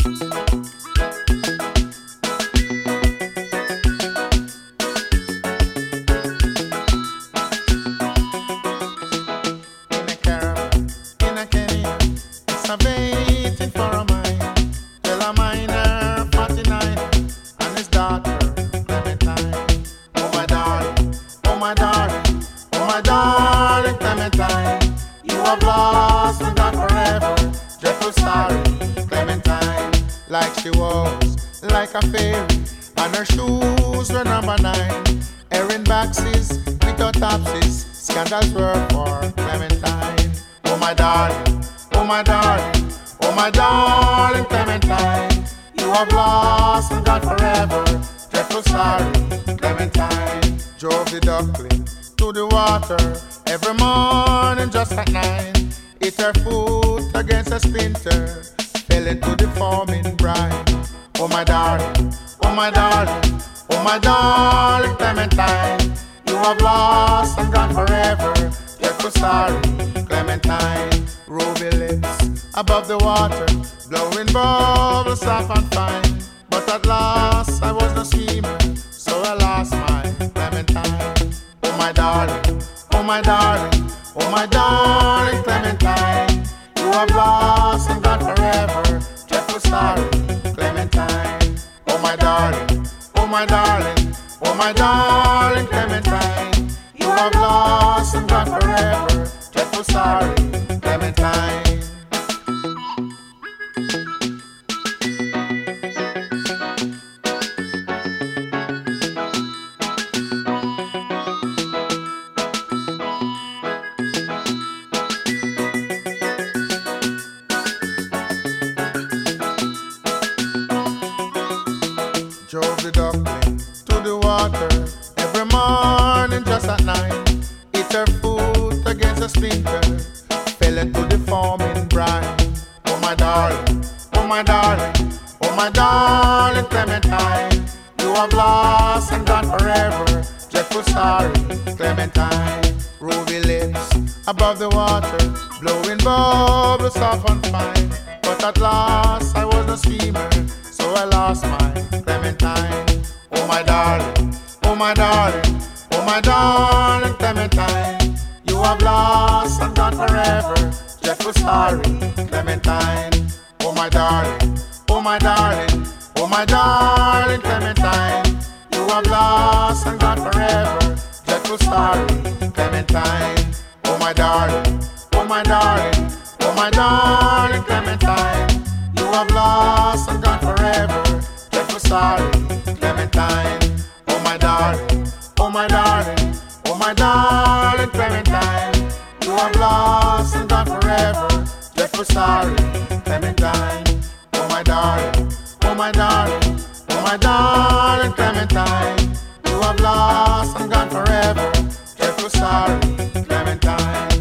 In a caravan, in a Kenya, excavating for a mine. Till a miner, 49, and his daughter, Clementine. Oh my darling, oh my darling, oh my darling Clementine. You have lost and gone forever. Dreadful sorry, Clementine. Like she was, like a fairy, and her shoes were number 9. Erin boxes without topsies, scandals were for Clementine. Oh my darling, oh my darling, oh my darling Clementine. You have lost and gone forever. Dreadful sorry, Clementine. Drove the duckling to the water every morning just at 9. Hit her foot against a splinter, fell into the foaming brine. Oh my darling, oh my darling, oh my darling Clementine. You have lost and gone forever. Dreadful sorry, Clementine. Ruby lips above the water, blowing bubbles soft and fine. But at last I was no schemer, so I lost my Clementine. Oh my darling, oh my darling, oh my darling Clementine. You have lost and gone forever. Dreadful sorry, Clementine. Oh my darling, oh my darling, oh my darling Clementine. You have lost and gone forever. Dreadful sorry, Clementine. Drove the duckling to the water every morning just at 9. Hit her foot against a splinter, fell into the foaming brine. Oh my darling, oh my darling, oh my darling Clementine. You have lost and gone forever. Dreadful sorry, Clementine. Ruby lips above the water, blowing bubbles soft and fine. But at last I was no schemer, so I lost my Clementine. Oh my darling, oh my darling, oh my darling Clementine. You have lost and gone forever. Dreadful sorry, Clementine. Oh my darling, oh my darling, oh my darling Clementine. You have lost and gone forever. Dreadful sorry, Clementine. Oh my darling, oh my darling, oh my darling Clementine. You have lost and gone forever. Dreadful sorry, Clementine. Oh my darling, oh my darling, oh my darling Clementine. You have lost and gone forever. Dreadful sorry, Clementine. Oh my darling, oh my darling, oh my darling Clementine. You have lost and gone forever. Dreadful sorry, Clementine.